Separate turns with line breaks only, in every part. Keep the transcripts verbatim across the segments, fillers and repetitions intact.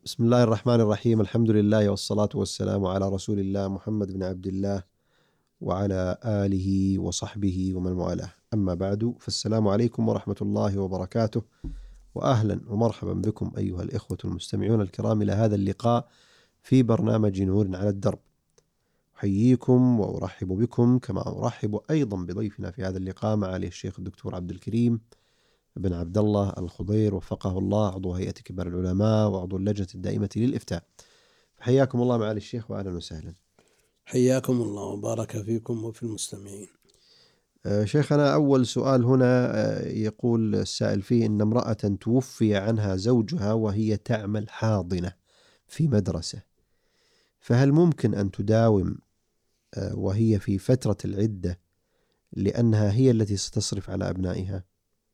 بسم الله الرحمن الرحيم. الحمد لله والصلاة والسلام على رسول الله محمد بن عبد الله وعلى آله وصحبه ومن والاه. أما بعد، فالسلام عليكم ورحمة الله وبركاته، وأهلا ومرحبا بكم أيها الإخوة المستمعون الكرام إلى هذا اللقاء في برنامج نور على الدرب. أحييكم وأرحب بكم كما أرحب أيضا بضيفنا في هذا اللقاء معالي الشيخ الدكتور عبد الكريم بن عبد الله الخضير وفقه الله، عضو هيئة كبار العلماء وعضو اللجنة الدائمة للإفتاء. حياكم الله معالي الشيخ وأهلا وسهلا.
حياكم الله وبارك فيكم وفي المستمعين.
آه شيخنا، أول سؤال هنا آه يقول السائل فيه إن امرأة توفي عنها زوجها وهي تعمل حاضنة في مدرسة، فهل ممكن أن تداوم آه وهي في فترة العدة لأنها هي التي ستصرف على أبنائها؟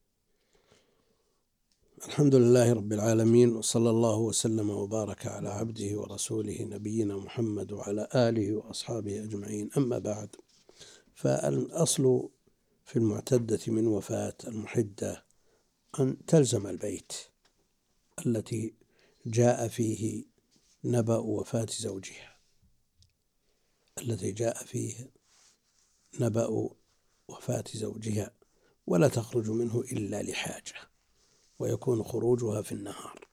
الحمد لله رب العالمين، وصلى الله وسلم وبارك على عبده ورسوله نبينا محمد وعلى آله وأصحابه أجمعين. أما بعد، فالأصل في المعتدة من وفاة المحدة أن تلزم البيت التي جاء فيه نبأ وفاة زوجها الذي جاء فيه نبأ وفاة زوجها ولا تخرج منه إلا لحاجة، ويكون خروجها في النهار،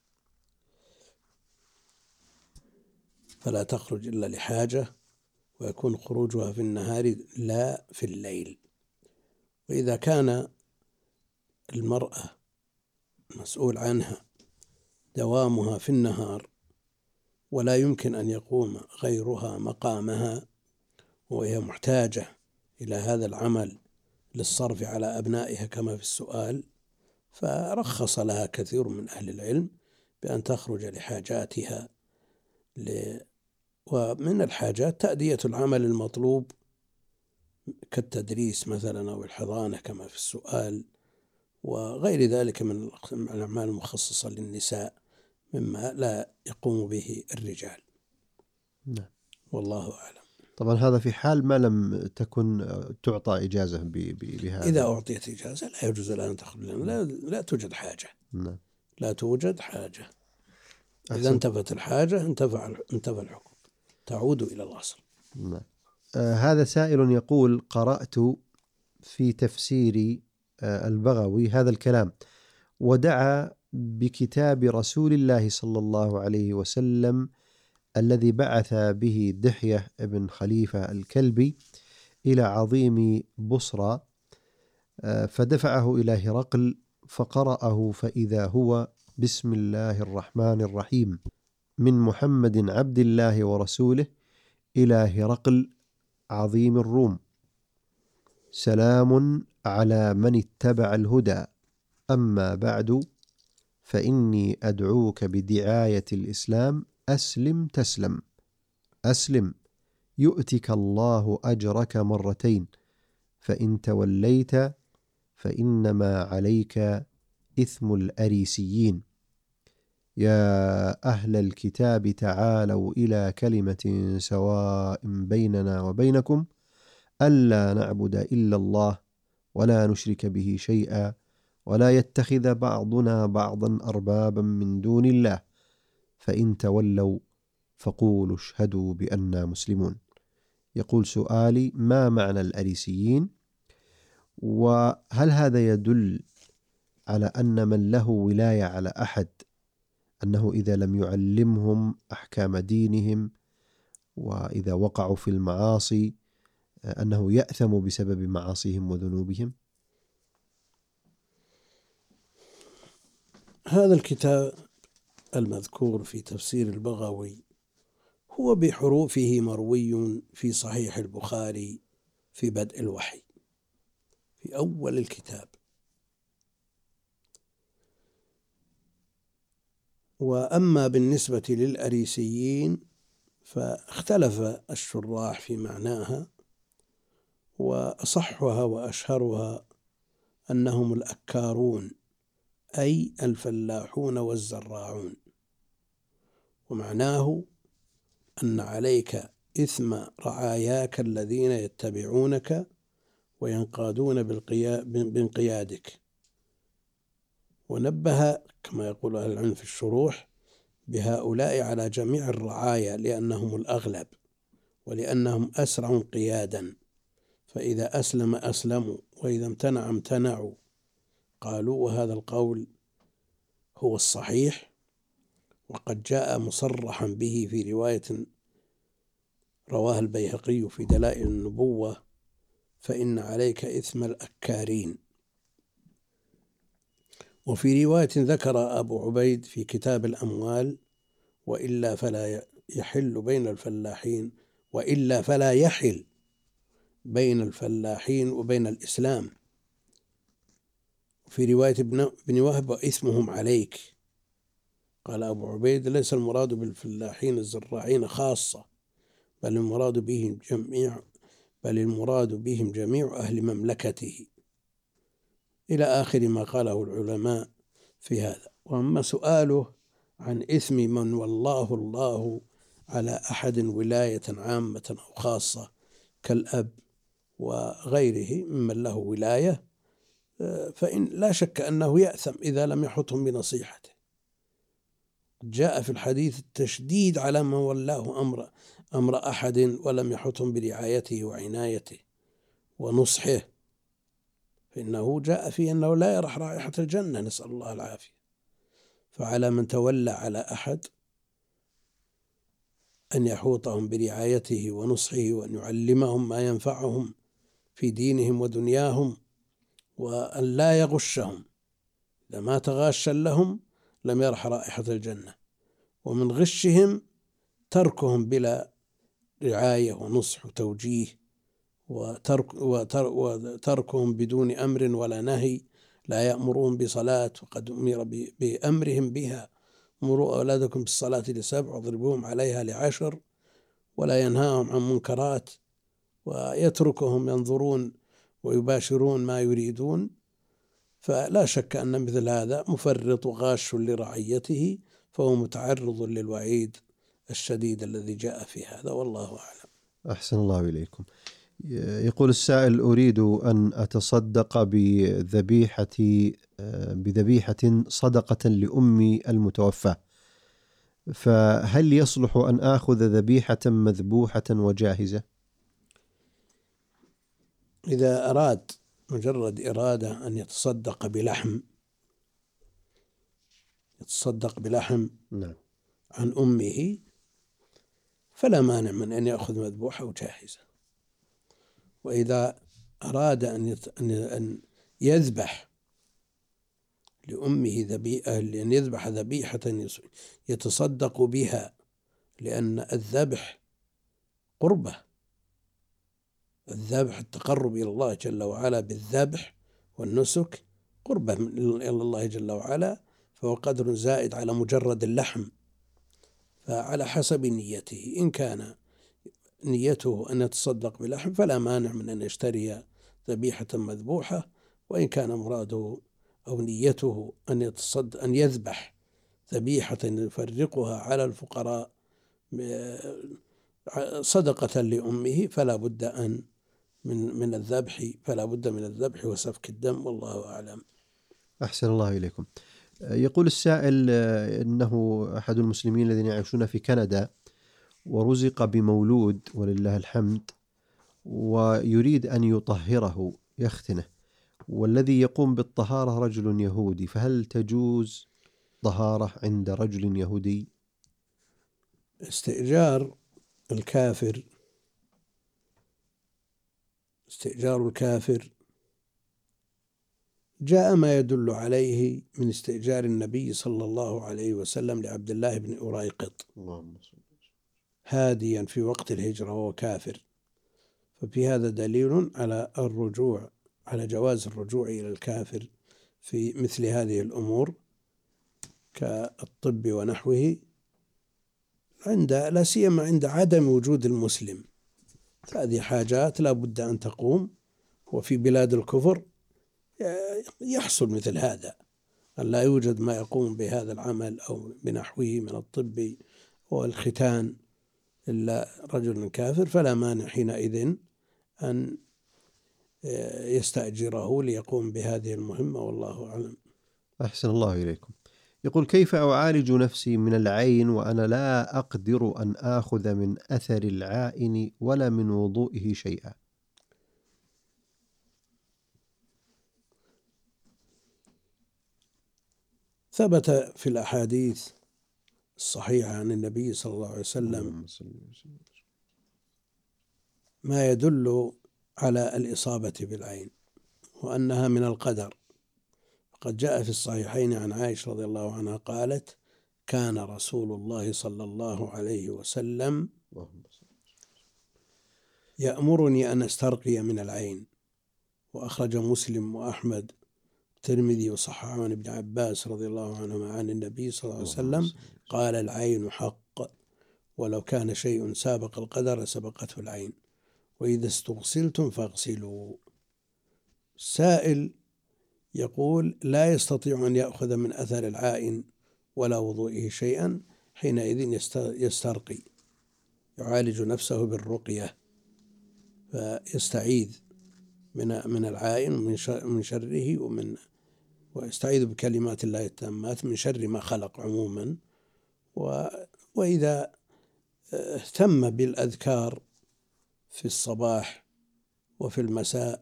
فلا تخرج إلا لحاجة ويكون خروجها في النهار لا في الليل. وإذا كان المرأة مسؤول عنها دوامها في النهار ولا يمكن أن يقوم غيرها مقامها وهي محتاجة إلى هذا العمل للصرف على أبنائها كما في السؤال، فرخص لها كثير من أهل العلم بأن تخرج لحاجاتها. ومن الحاجات تأدية العمل المطلوب كالتدريس مثلا أو الحضانة كما في السؤال، وغير ذلك من الأعمال المخصصة للنساء مما لا يقوم به الرجال.
نعم.
والله أعلم.
طبعا هذا في حال ما لم تكن تعطى إجازة بهذا.
إذا أعطيت إجازة لا يجوز لها أن تخرج، لا, لا توجد حاجة.
نعم.
لا توجد حاجة. إذا
أحسن.
انتفت الحاجة انتفع انتفى الحكم، تعود إلى الأصل.
نعم. آه هذا سائل يقول: قرأت في تفسير آه البغوي هذا الكلام، ودعا بكتاب رسول الله صلى الله عليه وسلم الذي بعث به دحية بن خليفة الكلبي إلى عظيم بصرى، آه فدفعه إلى هرقل فقرأه، فإذا هو: بسم الله الرحمن الرحيم، من محمد عبد الله ورسوله إلى هرقل عظيم الروم، سلام على من اتبع الهدى، أما بعد، فإني أدعوك بدعاية الإسلام، أسلم تسلم، أسلم يؤتك الله أجرك مرتين، فإن توليت فإنما عليك إثم الأريسيين. يا أهل الكتاب تعالوا إلى كلمة سواء بيننا وبينكم ألا نعبد إلا الله ولا نشرك به شيئا ولا يتخذ بعضنا بعضا أربابا من دون الله، فإن تولوا فقولوا اشهدوا بأننا مسلمون. يقول سؤالي: ما معنى الأريسيين؟ وهل هذا يدل على أن من له ولاية على أحد أنه إذا لم يعلمهم أحكام دينهم وإذا وقعوا في المعاصي أنه يأثم بسبب معاصيهم وذنوبهم؟
هذا الكتاب المذكور في تفسير البغوي هو بحروفه مروي في صحيح البخاري في بدء الوحي في أول الكتاب. وأما بالنسبة للأريسيين فاختلف الشراح في معناها، وأصحها وأشهرها أنهم الأكارون، أي الفلاحون والزراعون، ومعناه أن عليك إثم رعاياك الذين يتبعونك وينقادون بانقيادك. ونبه كما يقول أهل العلم في الشروح بهؤلاء على جميع الرعايا لأنهم الأغلب ولأنهم أسرع انقيادا، فإذا أسلم أسلموا وإذا امتنع امتنعوا. قالوا وهذا القول هو الصحيح، وقد جاء مصرحا به في رواية رواها البيهقي في دلائل النبوة: فإن عليك إثم الأكارين. وفي رواية ذكر أبو عبيد في كتاب الأموال: وإلا فلا يحل بين الفلاحين وإلا فلا يحل بين الفلاحين وبين الإسلام. في رواية ابن وهب: وإثمهم عليك. قال أبو عبيد: ليس المراد بالفلاحين الزراعين خاصة، بل المراد بهم جميع بل المراد بهم جميع أهل مملكته، إلى آخر ما قاله العلماء في هذا. وأما سؤاله عن إثم من والله الله على أحد ولاية عامة أو خاصة كالأب وغيره ممن له ولاية، فإن لا شك أنه يأثم إذا لم يحطهم بنصيحته. جاء في الحديث التشديد على من ولاه أمر أمر أحد ولم يحطهم برعايته وعنايته ونصحه، فإنه جاء فيه أنه لا يرح رائحة الجنة، نسأل الله العافية. فعلى من تولى على أحد أن يحوطهم برعايته ونصحه، وأن يعلمهم ما ينفعهم في دينهم ودنياهم، وأن لا يغشهم. لما تغاشا لهم لم يرح رائحة الجنة. ومن غشهم تركهم بلا رعاية ونصح وتوجيه، وترك وتركهم بدون أمر ولا نهي. لا يأمرون بصلاة وقد أمر بأمرهم بها: مروا أولادكم بالصلاة لسبع واضربوهم عليها لعشر. ولا ينهاهم عن منكرات، ويتركهم ينظرون ويباشرون ما يريدون. فلا شك أن مثل هذا مفرط وغاش لرعيته، فهو متعرض للوعيد الشديد الذي جاء في هذا، والله أعلم.
أحسن الله إليكم. يقول السائل: أريد أن أتصدق بذبيحة بذبيحة صدقة لأمي المتوفى، فهل يصلح أن آخذ ذبيحة مذبوحة وجاهزة؟
إذا أراد مجرد إرادة أن يتصدق بلحم يتصدق بلحم
نعم.
عن أمه، فلا مانع من أن يأخذ مذبوحة وجاهزة. وإذا أراد أن يذبح لأمه ذبيحة، لأن يذبح ذبيحة يتصدق بها، لأن الذبح قربة، الذبح التقرب إلى الله جل وعلا بالذبح والنسك قربة إلى الله جل وعلا، فهو قدر زائد على مجرد اللحم. فعلى حسب نيته، إن كان نيته أن يتصدق بلحم فلا مانع من أن يشتري ذبيحة مذبوحة، وإن كان مراده أو نيته أن يتصدق أن يذبح ذبيحة يفرقها على الفقراء صدقة لأمه فلا بد أن من من الذبح فلا بد من الذبح وسفك الدم، والله أعلم.
أحسن الله إليكم. يقول السائل إنه أحد المسلمين الذين يعيشون في كندا ورزق بمولود ولله الحمد، ويريد أن يطهره يختنه، والذي يقوم بالطهارة رجل يهودي، فهل تجوز طهارة عند رجل يهودي؟
استئجار الكافر استئجار الكافر جاء ما يدل عليه من استئجار النبي صلى الله عليه وسلم لعبد الله بن أريقط هاديا في وقت الهجرة وهو كافر، ففي هذا دليل على الرجوع على جواز الرجوع إلى الكافر في مثل هذه الأمور كالطب ونحوه، عند لا سيما عند عدم وجود المسلم. هذه حاجات لا بد أن تقوم، وفي بلاد الكفر يحصل مثل هذا، أن لا يوجد ما يقوم بهذا العمل أو بنحوه من الطب والختان إلا رجل كافر، فلا مانع حينئذ أن يستأجره ليقوم بهذه المهمة، والله أعلم.
أحسن الله إليكم. يقول: كيف أعالج نفسي من العين وأنا لا أقدر أن آخذ من أثر العائن ولا من وضوئه شيئا؟
ثبت في الأحاديث الصحيحة عن النبي صلى الله عليه وسلم
اللهم صل وسلم.
ما يدل على الإصابة بالعين وأنها من القدر. قد جاء في الصحيحين عن عائشة رضي الله عنها قالت: كان رسول الله صلى الله عليه وسلم
اللهم صل.
يأمرني أن أسترقي من العين. وأخرج مسلم وأحمد الترمذي وصححه عن ابن عباس رضي الله عنهما عن النبي صلى الله عليه وسلم قال: العين حق، ولو كان شيء سابق القدر لسبقته العين، وإذا استغسلتم فاغسلوا. السائل يقول: لا يستطيع أن يأخذ من أثر العائن ولا وضوئه شيئا، حينئذ يسترقي، يعالج نفسه بالرقية، فيستعيذ من من العائن من شره ومن ويستعيذ بكلمات الله التامات من شر ما خلق عموما. وإذا اهتم بالأذكار في الصباح وفي المساء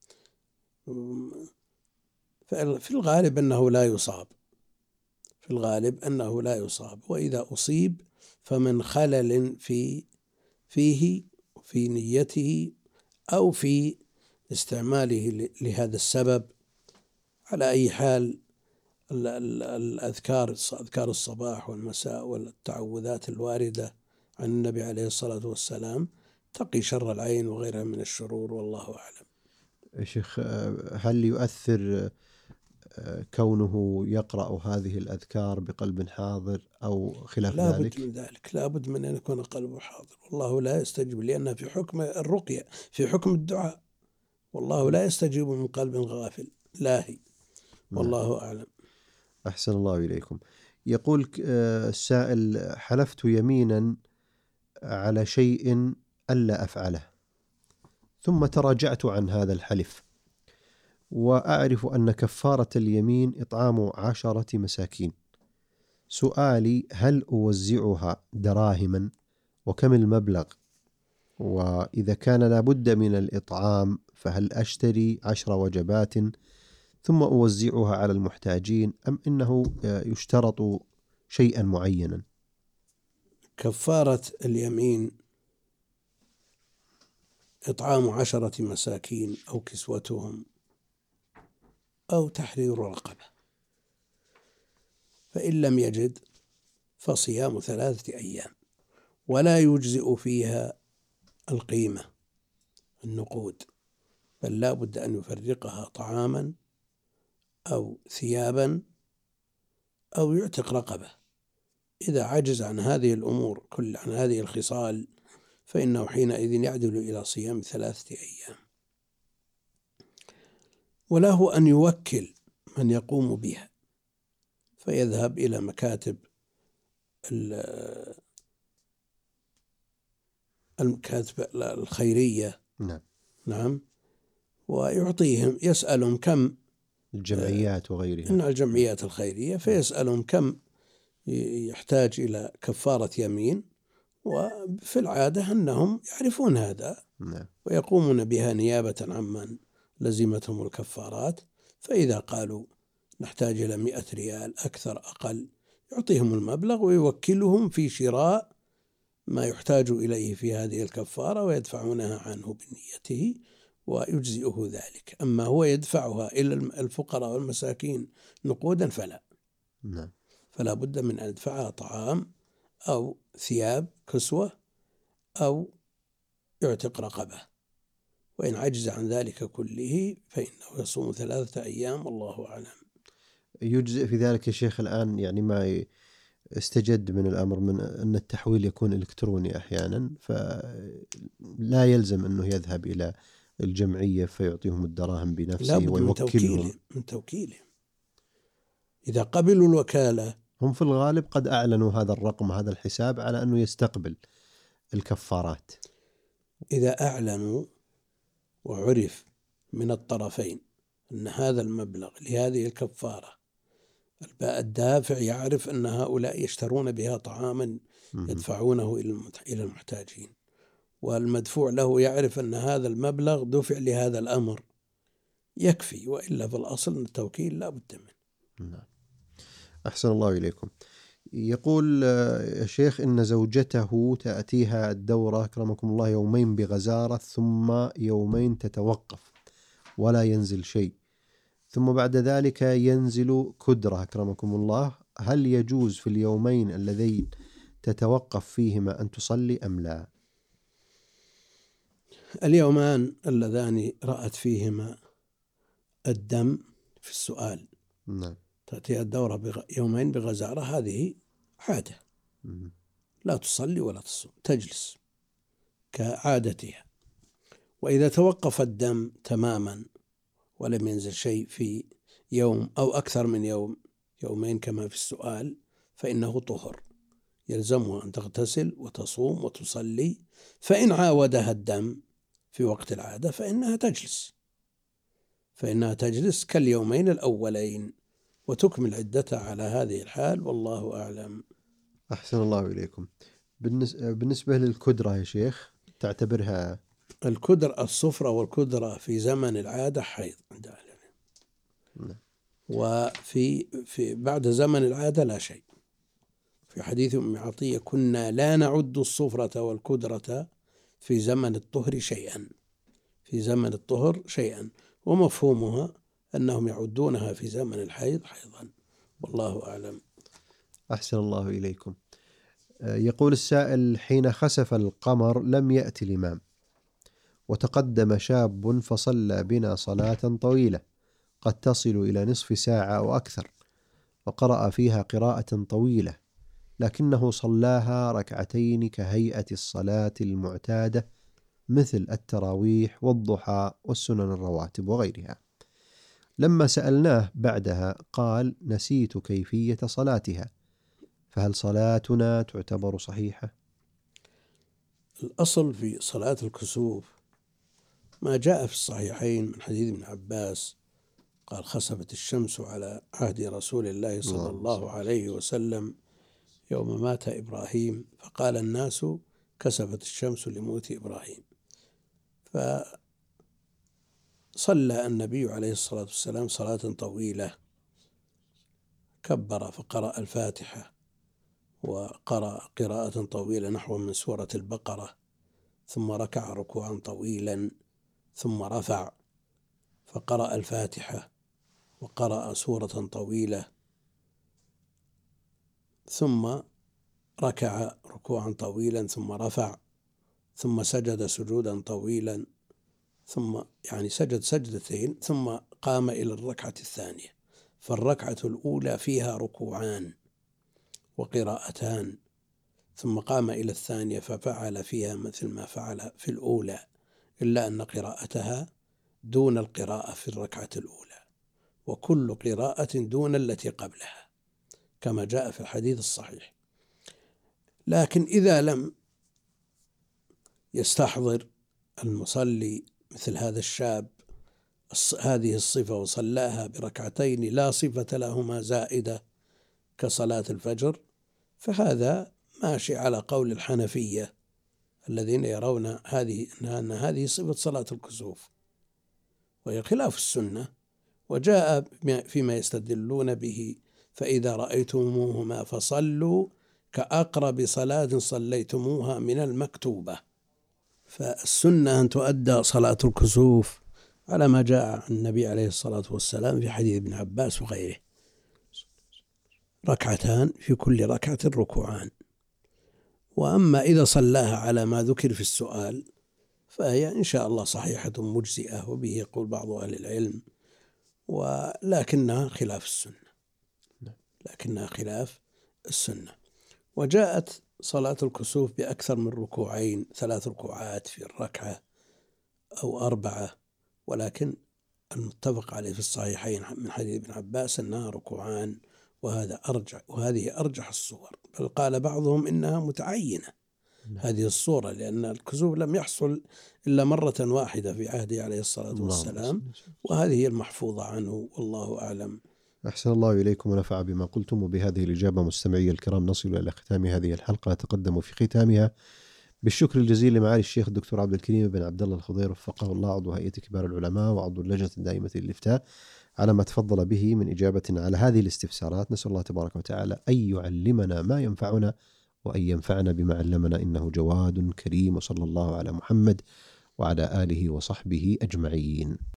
في الغالب أنه لا يصاب في الغالب أنه لا يصاب وإذا أصيب فمن خلل في فيه في نيته أو في استعماله لهذا السبب. على أي حال الأذكار أذكار الصباح والمساء والتعوذات الواردة عن النبي عليه الصلاة والسلام تقي شر العين وغيرها من الشرور، والله أعلم.
شيخ، هل يؤثر كونه يقرأ هذه الأذكار بقلب حاضر أو خلاف
لا
ذلك؟
بد من ذلك، لا بد من أن يكون قلبه حاضر، والله لا يستجيب، لأنها في حكم الرقية، في حكم الدعاء، والله لا يستجيب من قلب غافل لاهي، والله أعلم.
أحسن الله إليكم. يقول السائل: حلفت يمينا على شيء ألا أفعله، ثم تراجعت عن هذا الحلف، وأعرف أن كفارة اليمين إطعام عشرة مساكين. سؤالي: هل أوزعها دراهما؟ وكم المبلغ؟ وإذا كان لابد من الإطعام فهل أشتري عشر وجبات ثم أوزعها على المحتاجين، أم إنه يشترط شيئا معينا؟
كفارة اليمين إطعام عشرة مساكين أو كسوتهم أو تحرير رقبة، فإن لم يجد فصيام ثلاثة أيام، ولا يجزئ فيها القيمة النقود، بل لا بد أن يفرقها طعاما أو ثيابا أو يعتق رقبة. إذا عجز عن هذه الأمور كل عن هذه الخصال فإنه حينئذ يعدل إلى صيام ثلاثة أيام، وله أن يوكل من يقوم بها، فيذهب إلى مكاتب المكاتب الخيرية،
نعم
نعم، ويعطيهم، يسألهم كم
الجمعيات وغيرها
من الجمعيات الخيرية، فيسألهم كم يحتاج إلى كفارة يمين، وفي العادة أنهم يعرفون هذا
نعم.
ويقومون بها نيابة عمن لزمتهم الكفارات. فإذا قالوا نحتاج إلى مئة ريال أكثر أقل، يعطيهم المبلغ ويوكلهم في شراء ما يحتاج إليه في هذه الكفارة ويدفعونها عنه بنيته ويجزئه ذلك. أما هو يدفعها إلى الفقراء والمساكين نقودا فلا
نعم.
فلا بد من أن يدفعها طعام أو ثياب كسوة أو يعتق رقبة، وإن عجز عن ذلك كله فإنه يصوم ثلاثة أيام، والله أعلم.
يجزئ في ذلك يا شيخ الآن يعني ما استجد من الأمر من أن التحويل يكون إلكتروني أحيانا، فلا يلزم أنه يذهب إلى الجمعية فيعطيهم الدراهم بنفسه ويوكلهم
من توكيلهم. إذا قبلوا الوكالة،
هم في الغالب قد أعلنوا هذا الرقم هذا الحساب على أنه يستقبل الكفارات.
إذا أعلنوا وعرف من الطرفين أن هذا المبلغ لهذه الكفارة الدافع يعرف أن هؤلاء يشترون بها طعاما
مم.
يدفعونه إلى المحتاجين، والمدفوع له يعرف أن هذا المبلغ دفع لهذا الأمر، يكفي. وإلا في الأصل التوكيل لا بد منه.
نعم. أحسن الله إليكم. يقول يا شيخ إن زوجته تأتيها الدورة أكرمكم الله يومين بغزارة ثم يومين تتوقف ولا ينزل شيء، ثم بعد ذلك ينزل كدرة أكرمكم الله، هل يجوز في اليومين اللذين تتوقف فيهما أن تصلي أم لا؟
اليومان اللذان رأت فيهما الدم في السؤال،
نعم.
تأتيها الدورة بغ... يومين بغزارة، هذه عادة،
مم.
لا تصلي ولا تصوم، تجلس كعادتها. وإذا توقف الدم تماما ولم ينزل شيء في يوم أو أكثر من يوم، يومين كما في السؤال، فإنه طهر، يلزمها أن تغتسل وتصوم وتصلي. فإن عاودها الدم في وقت العادة فإنها تجلس فإنها تجلس كاليومين الأولين وتكمل عدتها على هذه الحال، والله أعلم.
أحسن الله إليكم. بالنسبة للكدرة يا شيخ تعتبرها؟
الكدر الصفرة والكدرة في زمن العادة حيض عند أهل العلم، وفي في بعد زمن العادة لا شيء. في حديث أم عطية كنا لا نعد الصفرة والكدرة في زمن الطهر شيئا، في زمن الطهر شيئا، ومفهومها أنهم يعدونها في زمن الحيض حيضا، والله أعلم.
أحسن الله إليكم. يقول السائل حين خسف القمر لم يأتي الإمام وتقدم شاب فصلى بنا صلاة طويلة قد تصل إلى نصف ساعة أو أكثر، وقرأ فيها قراءة طويلة، لكنه صلاها ركعتين كهيئة الصلاة المعتادة مثل التراويح والضحى والسنن الرواتب وغيرها. لما سألناه بعدها قال نسيت كيفية صلاتها، فهل صلاتنا تعتبر صحيحة؟
الأصل في صلاة الكسوف ما جاء في الصحيحين من حديث ابن عباس قال خسفت الشمس على عهد رسول الله صلى الله عليه وسلم يوم مات إبراهيم، فقال الناس كسفت الشمس لموت إبراهيم. فصلى النبي عليه الصلاة والسلام صلاة طويلة، كبر فقرأ الفاتحة وقرأ قراءة طويلة نحو من سورة البقرة، ثم ركع ركوعا طويلا، ثم رفع فقرأ الفاتحة وقرأ سورة طويلة، ثم ركع ركوعا طويلا، ثم رفع، ثم سجد سجودا طويلا، ثم يعني سجد سجدتين، ثم قام إلى الركعة الثانية. فالركعة الأولى فيها ركوعان وقراءتان، ثم قام إلى الثانية ففعل فيها مثل ما فعل في الأولى، إلا أن قراءتها دون القراءة في الركعة الأولى، وكل قراءة دون التي قبلها كما جاء في الحديث الصحيح. لكن إذا لم يستحضر المصلي مثل هذا الشاب هذه الصفة وصلاها بركعتين لا صفة لهما زائدة كصلاة الفجر، فهذا ماشي على قول الحنفية الذين يرون هذه أن هذه صفة صلاة الكسوف، وهي خلاف السنة. وجاء فيما يستدلون به فإذا رأيتموهما فصلوا كأقرب صلاة صليتموها من المكتوبة. فالسنة أن تؤدى صلاة الكسوف على ما جاء عن النبي عليه الصلاة والسلام في حديث ابن عباس وغيره، ركعتان في كل ركعة ركوعان. وأما إذا صلاها على ما ذكر في السؤال فهي إن شاء الله صحيحة مجزئة، وبه يقول بعض أهل العلم، ولكنها خلاف السنة لكنها خلاف السنة. وجاءت صلاة الكسوف بأكثر من ركوعين، ثلاث ركوعات في الركعة أو أربعة، ولكن المتفق عليه في الصحيحين من حديث ابن عباس أنها ركوعان، وهذا أرجح وهذه أرجح الصور. بل قال بعضهم إنها متعينة هذه الصورة، لأن الكسوف لم يحصل إلا مرة واحدة في عهده عليه الصلاة والسلام، وهذه هي المحفوظة عنه، والله أعلم
أحسن الله إليكم ونفع بما قلتم. وبهذه الإجابة مستمعي الكرام نصل إلى ختام هذه الحلقة. نتقدم في ختامها بالشكر الجزيل لمعالي الشيخ الدكتور عبد الكريم بن عبد الله الخضير وفقه الله، عضو هيئة كبار العلماء وعضو اللجنة الدائمة للإفتاء، على ما تفضل به من إجابة على هذه الاستفسارات. نسأل الله تبارك وتعالى أن يعلمنا ما ينفعنا وأن ينفعنا بما علمنا، إنه جواد كريم. وصلى الله على محمد وعلى آله وصحبه أجمعين.